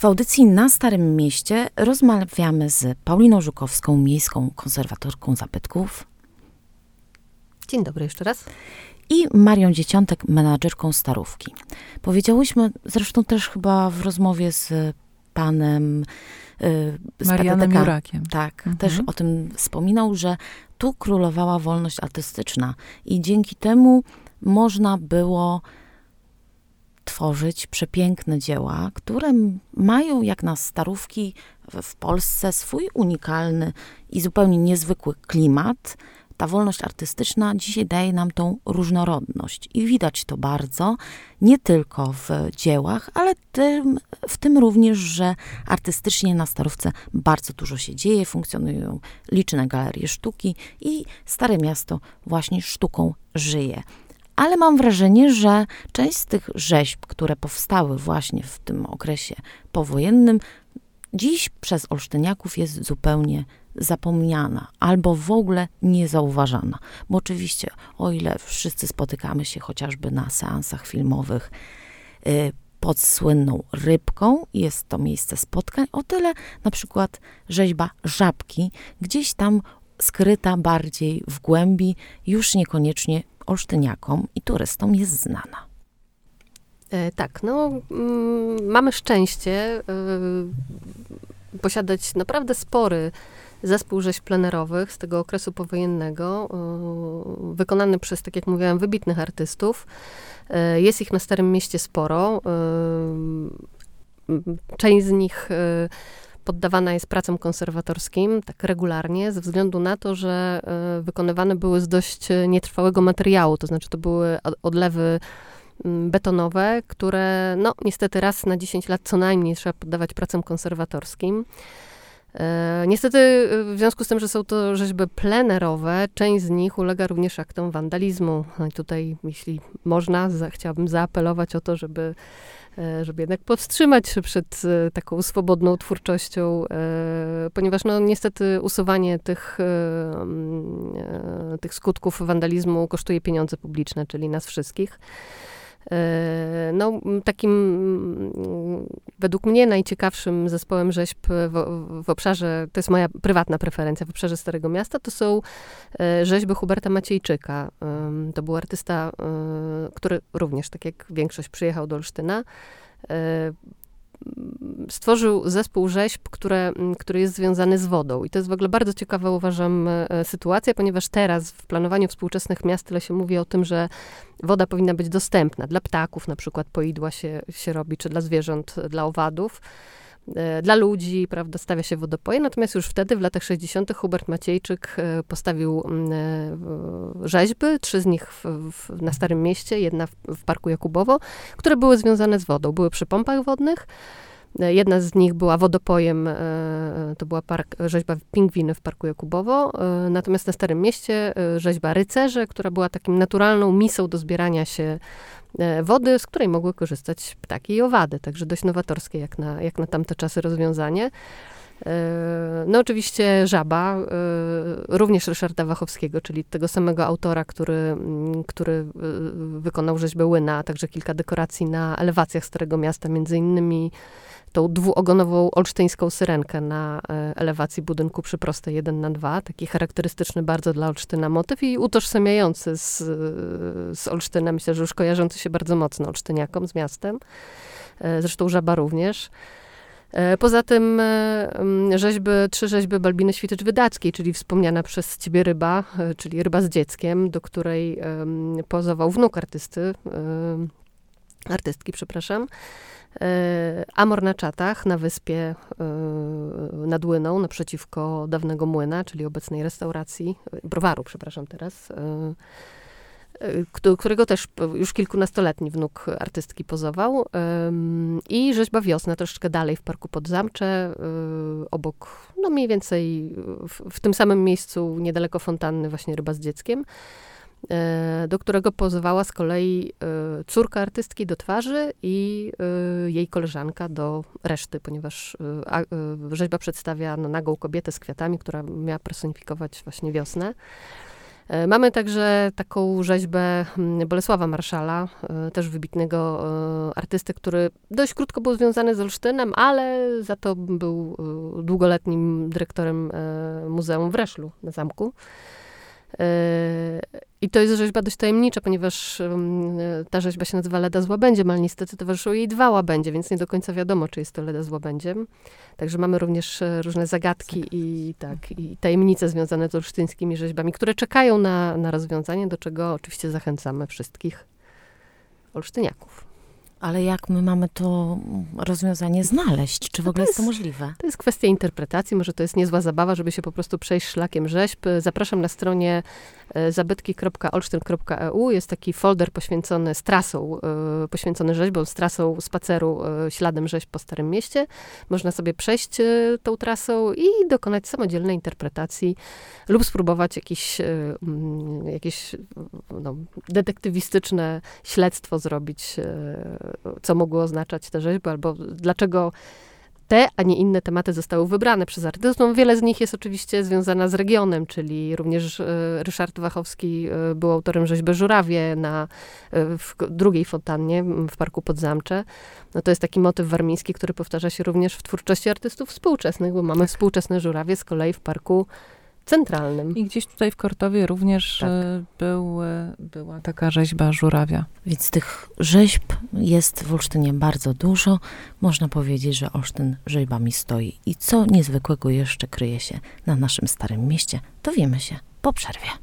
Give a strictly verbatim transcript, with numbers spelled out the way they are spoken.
W audycji Na Starym Mieście rozmawiamy z Pauliną Żukowską, miejską konserwatorką zabytków. Dzień dobry jeszcze raz. I Marią Dzieciątek, menadżerką Starówki. Powiedziałyśmy zresztą też chyba w rozmowie z panem y, z Marianem P T K. Jurakiem. Tak, Mhm. też o tym wspominał, że tu królowała wolność artystyczna i dzięki temu można było tworzyć przepiękne dzieła, które mają jak na Starówki w Polsce swój unikalny i zupełnie niezwykły klimat. Ta wolność artystyczna dzisiaj daje nam tą różnorodność i widać to bardzo, nie tylko w dziełach, ale tym, w tym również, że artystycznie na Starówce bardzo dużo się dzieje, funkcjonują liczne galerie sztuki i Stare Miasto właśnie sztuką żyje. Ale mam wrażenie, że część z tych rzeźb, które powstały właśnie w tym okresie powojennym, dziś przez olsztyniaków jest zupełnie zapomniana albo w ogóle niezauważana. Bo oczywiście, o ile wszyscy spotykamy się chociażby na seansach filmowych y, pod słynną Rybką, jest to miejsce spotkań, o tyle na przykład rzeźba Żabki gdzieś tam skryta bardziej w głębi, już niekoniecznie olsztyniakom i turystom jest znana. E, tak, no mm, mamy szczęście y, posiadać naprawdę spory zespół rzeźb plenerowych z tego okresu powojennego, y, wykonany przez, tak jak mówiłam, wybitnych artystów. Y, jest ich na Starym Mieście sporo. Y, część z nich y, poddawana jest pracom konserwatorskim, tak regularnie, ze względu na to, że y, wykonywane były z dość nietrwałego materiału, to znaczy to były odlewy betonowe, które no niestety raz na dziesięć lat co najmniej trzeba poddawać pracom konserwatorskim. E, niestety w związku z tym, że są to rzeźby plenerowe, część z nich ulega również aktom wandalizmu. No i tutaj, jeśli można, za, chciałabym zaapelować o to, żeby, e, żeby jednak powstrzymać się przed e, taką swobodną twórczością, e, ponieważ no niestety usuwanie tych, e, e, tych skutków wandalizmu kosztuje pieniądze publiczne, czyli nas wszystkich. No, takim według mnie najciekawszym zespołem rzeźb w, w obszarze, to jest moja prywatna preferencja, w obszarze Starego Miasta, to są rzeźby Huberta Maciejczyka. To był artysta, który również, tak jak większość, przyjechał do Olsztyna. Stworzył zespół rzeźb, które, który jest związany z wodą. I to jest w ogóle bardzo ciekawa, uważam, sytuacja, ponieważ teraz w planowaniu współczesnych miast tyle się mówi o tym, że woda powinna być dostępna. Dla ptaków na przykład poidła się, się robi, czy dla zwierząt, dla owadów. Dla ludzi, prawda, stawia się wodopoje. Natomiast już wtedy, w latach sześćdziesiątych Hubert Maciejczyk postawił rzeźby, trzy z nich w, w, na Starym Mieście, jedna w, w Parku Jakubowo, które były związane z wodą. Były przy pompach wodnych. Jedna z nich była wodopojem, to była park, rzeźba Pingwiny w Parku Jakubowo. Natomiast na Starym Mieście rzeźba Rycerze, która była takim naturalną misą do zbierania się wody, z której mogły korzystać ptaki i owady. Także dość nowatorskie jak na, jak na tamte czasy rozwiązanie. No oczywiście Żaba, również Ryszarda Wachowskiego, czyli tego samego autora, który, który wykonał rzeźbę Łyna, a także kilka dekoracji na elewacjach Starego Miasta, między innymi tą dwuogonową olsztyńską syrenkę na elewacji budynku przy Prostej jeden na dwa, taki charakterystyczny bardzo dla Olsztyna motyw i utożsamiający z, z Olsztynem, myślę, że już kojarzący się bardzo mocno olsztyniakom z miastem. Zresztą Żaba również. Poza tym rzeźby, trzy rzeźby Balbiny Świtycz-Wydackiej, czyli wspomniana przez ciebie ryba, czyli ryba z dzieckiem, do której pozował wnuk artysty, artystki, przepraszam. Amor na Czatach, na wyspie nad Łyną, naprzeciwko dawnego młyna, czyli obecnej restauracji, browaru, przepraszam teraz, którego też już kilkunastoletni wnuk artystki pozował. I rzeźba Wiosna, troszeczkę dalej w Parku Podzamcze, obok, no mniej więcej w, w tym samym miejscu, niedaleko fontanny, właśnie ryba z dzieckiem, do którego pozowała z kolei córka artystki do twarzy i jej koleżanka do reszty, ponieważ rzeźba przedstawia no, nagą kobietę z kwiatami, która miała personifikować właśnie wiosnę. Mamy także taką rzeźbę Bolesława Marszala, też wybitnego artysty, który dość krótko był związany z Olsztynem, ale za to był długoletnim dyrektorem muzeum w Reszlu na zamku. I to jest rzeźba dość tajemnicza, ponieważ ta rzeźba się nazywa Leda z łabędziem, ale niestety towarzyszyły jej dwa łabędzie, więc nie do końca wiadomo, czy jest to Leda z łabędziem. Także mamy również różne zagadki i, tak, i tajemnice związane z olsztyńskimi rzeźbami, które czekają na, na rozwiązanie, do czego oczywiście zachęcamy wszystkich olsztyniaków. Ale jak my mamy to rozwiązanie znaleźć? Czy w ogóle jest to możliwe? To jest kwestia interpretacji. Może to jest niezła zabawa, żeby się po prostu przejść szlakiem rzeźb. Zapraszam na stronie zabytki kropka olsztyn kropka e u. Jest taki folder poświęcony z trasą, poświęcony rzeźbom, z trasą spaceru śladem rzeźb po Starym Mieście. Można sobie przejść tą trasą i dokonać samodzielnej interpretacji lub spróbować jakieś, jakieś no, detektywistyczne śledztwo zrobić, co mogło oznaczać te rzeźby, albo dlaczego te, a nie inne tematy zostały wybrane przez artystów. Wiele z nich jest oczywiście związana z regionem, czyli również y, Ryszard Wachowski y, był autorem rzeźby Żurawie na y, w drugiej fontannie w Parku Podzamcze. No to jest taki motyw warmiński, który powtarza się również w twórczości artystów współczesnych, bo mamy współczesne Żurawie z kolei w Parku Centralnym. I gdzieś tutaj w Kortowie również tak. był, była taka rzeźba Żurawia. Więc tych rzeźb jest w Olsztynie bardzo dużo. Można powiedzieć, że Olsztyn rzeźbami stoi. I co niezwykłego jeszcze kryje się na naszym Starym Mieście, dowiemy się po przerwie.